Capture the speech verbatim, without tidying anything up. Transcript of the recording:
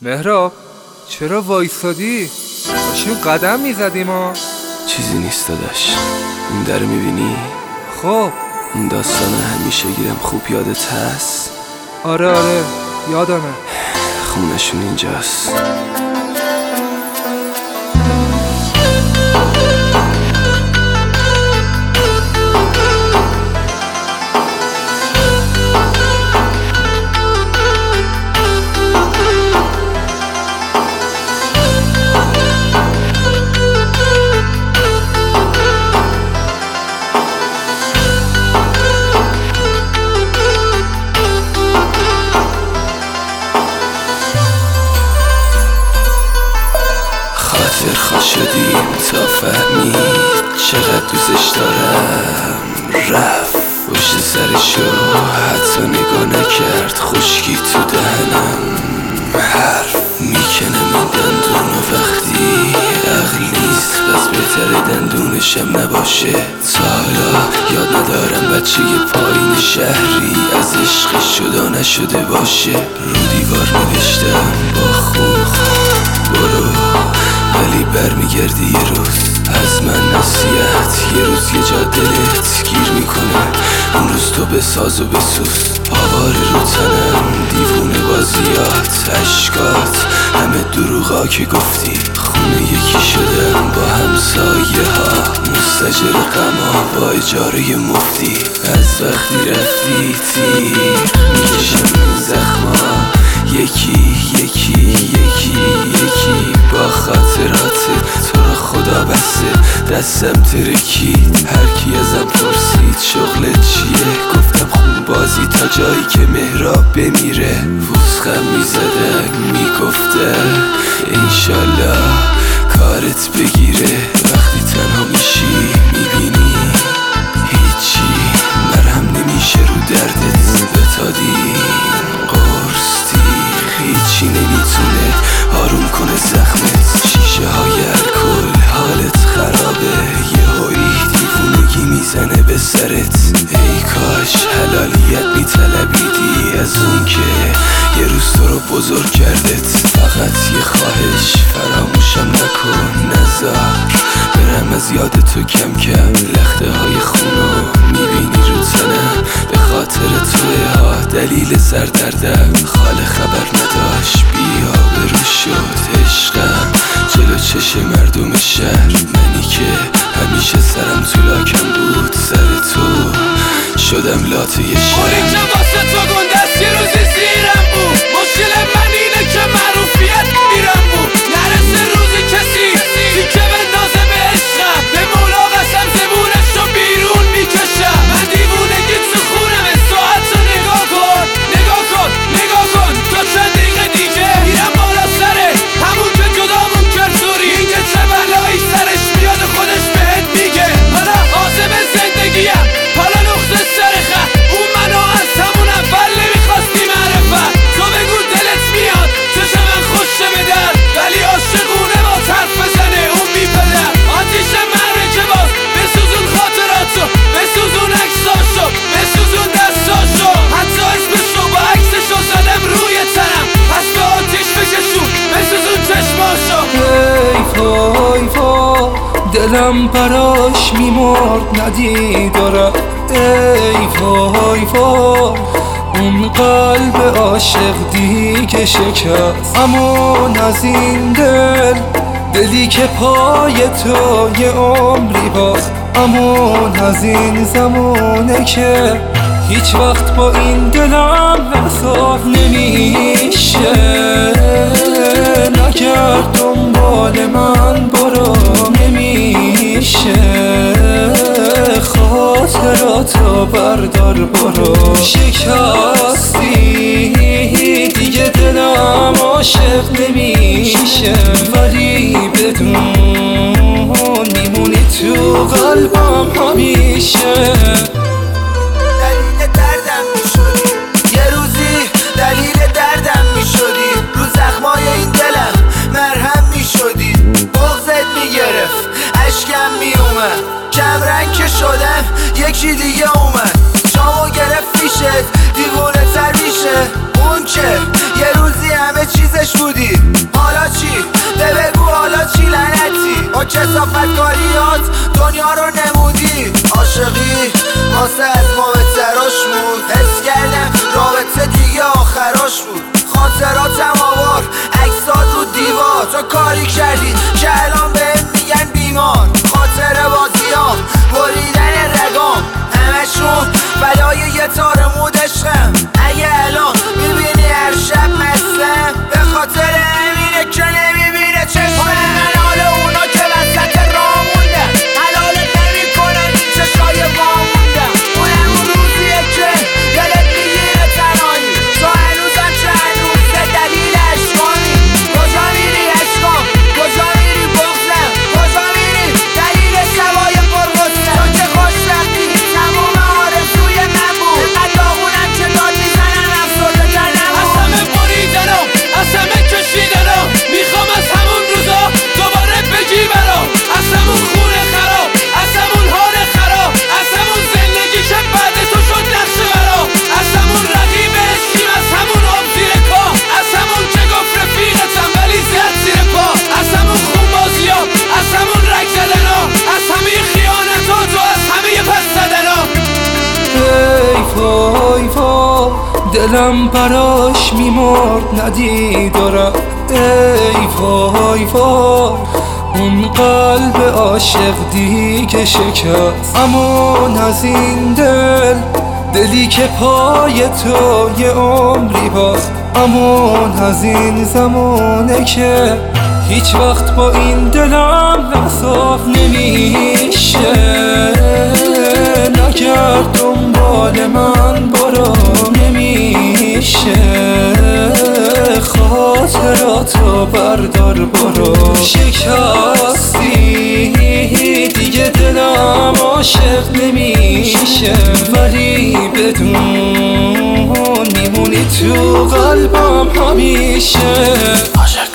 مهراب چرا وایسادی؟ داشتیم قدم میزدیم ها. چیزی نیست داداش، این در میبینی؟ خب اون داستان همیشه گیرم خوب یادت هست؟ آره آره یادمه. خونشون اینجاست. خاطر شدیم تا فهمید چقدر دوستش دارم. رفت پشت سرشو حتی نگاه نکرد، خشکی تو دهنم حرف میکنه من دندون و وقتی عقل نیست پس بهتره دندونشم نباشه. تا حالا یاد ندارم بچه پایین شهری از عشقش جدا نشده باشه. رو دیوار نوشتم با خون برو، ولی برمیگردی یه روز از من نصیحت. یه روز یه جا دلت گیر میکنه، اون روز تو بساز و بسوز. آوار رو تنم دیوونه بازیات عشقات همه دروغا که گفتی. خونه یکی شدم با همسایه ها، مستجر غما با اجاره مفتی. از وقتی رفتی تیر میکشم این زخما یکی یکی یکی یکی. با خاطرات تو را خدا بسته دستم ترکید. هرکی ازم پرسید شغلت چیه، گفتم خون بازی تا جایی که مهراب بمیره. فوسخم میزدن میگفتن انشالله کارت بگیره. وقتی تنها میشی میبینی هیچی مرهم نمیشه رو دردت. بتادی قرصی هیچی نمیتونه آروم کنه زخمت. شیشه های الکل حالت خرابه، یه هایی دیوونگی میزنه به سرت. ای کاش حلالیت میطلبیدی از اون که یه روز تو رو بزرگ کردت. فقط یه خواهش فراموشم نکن، نذار برم از یاد تو کم کم. لخته های خونو میبینی رو تنم، به خاطر توه ها دلیل سردردم. خاله خبر نداشت بیا برو شد عشقم جلو چش مردم شهر. منی که همیشه سرم تو لاکم بود، سر تو شدم لاته شهر. اونی که واسه تو گندست یه روزی زیرم بود. مشکل من اینه که معروفیت میرم بود. نرسه روزی کسی تیکه بندازه به عشقم، به مولا قسم زبونش رو بیرون میکشم. من دیوونگی تو خونم، ساعت رو نگاه کن نگاه کن نگاه کن. تا چند دقیقه دیگه میرم بالا سره همون که جدامون کرد زوری. اینکه چه بلایی سرش میاد خودش بهت میگه. حالا عازم زندگیم حالا نقطه سر خط. اون منو از همون اول نمیخواستی معرفت. تو بگو دلت میاد چشم من خوشه به در، ولی عاشقونه با طرف بزنه اون بی پدر. آتیش مرکه باز بسوزون خاطراتو، بسوزون عکساشو، بسوزون دستاشو. حتی اسمشو با عکسشو زدم روی تنم، پس به آتیش بکشون بسوزون چشماشو. ای وای وای دلم براش میمرد ندیدارم. ای وای وای اون قلب عاشق دیگه شکست. امون از این دل دلی که پای تو یه عمری باخت. امون از این زمانه که هیچ وقت با این دلم وصال نمیشه. نگرد دنبال من برو نمیشه. خاطراتو بردار برو. شکستی دیگه دلم عاشق نمیشه، ولی بدون میمونی تو قلبم همیشه. دلیل دردم میشدی یه روزی، دلیل دردم میشدی. رو زخمای این دلم مرهم میشدی. بغضت میگرفت اشکم میومد، کم رنگ که شدم یکی دیگه اومد. جامو گرفت پیشت دیوونه تر میشه. اون که یه روزی همه چیزش بودی. حالا چی؟ ده بگو حالا چی لعنتی؟ با کثافت کاریات دنیا رو نمودی. عاشقی واسه از ما بهتراش بود، حس کردم رابطه دیگه آخراش بود. خاطراتم آوار عکسات رو دیوار، تو کاری کردی که الان بهم میگن بیمار. خاطر بازیام بریدن رگام همشون بلای یه تار مود عشقم. اگه الان میبینی هر شب مستم به خاطر همینه که نمیبینه چشمم. من حال اونا که وسط راه موندن حلالت نمیکنن چشای ما موندن. اونم اون روزیه که دلت میگیره تنهایی، تو هنوزم که هنوزه دلیل عشقانی. کجا میری عشقام؟ کجا میری بغزم؟ کجا میری دلیل شبای پرغصم؟ تو که خوش رفتی تموم آرزوی من بود. اینقدر داغونم که داد میزنم افسرده تنم. از همه بریدنم، از همه کشیدنم، میخوام از همون روزا دوباره بگی برام. از همون خونه خراب، از همون حال خراب، از همون زندگی که بعد تو شد نقش برام. از همون رقیب عشقیم، از همون آب زیر کاه، از همون که گفت رفیقتم ولی زد زیر پا. از همون خون بازی ها، از همون رگ زدن ها، از همه خیانتات و از همه پس زدن ها. ای وای وای دلم براش میمرد ندید و رفت. ای وای وای اون قلب عاشق دیگه شکست. امون از این دل، دلی که پای تو یه عمری باخت. امون از این زمانه که هیچ وقت با این دلم وصاف نمیشه. نگرد دنبال من برو نمیشه. خاطراتو بردار برو. شکستی دیگه دلم عاشق نمیشه، ولی بدون میمونی تو قلبم همیشه.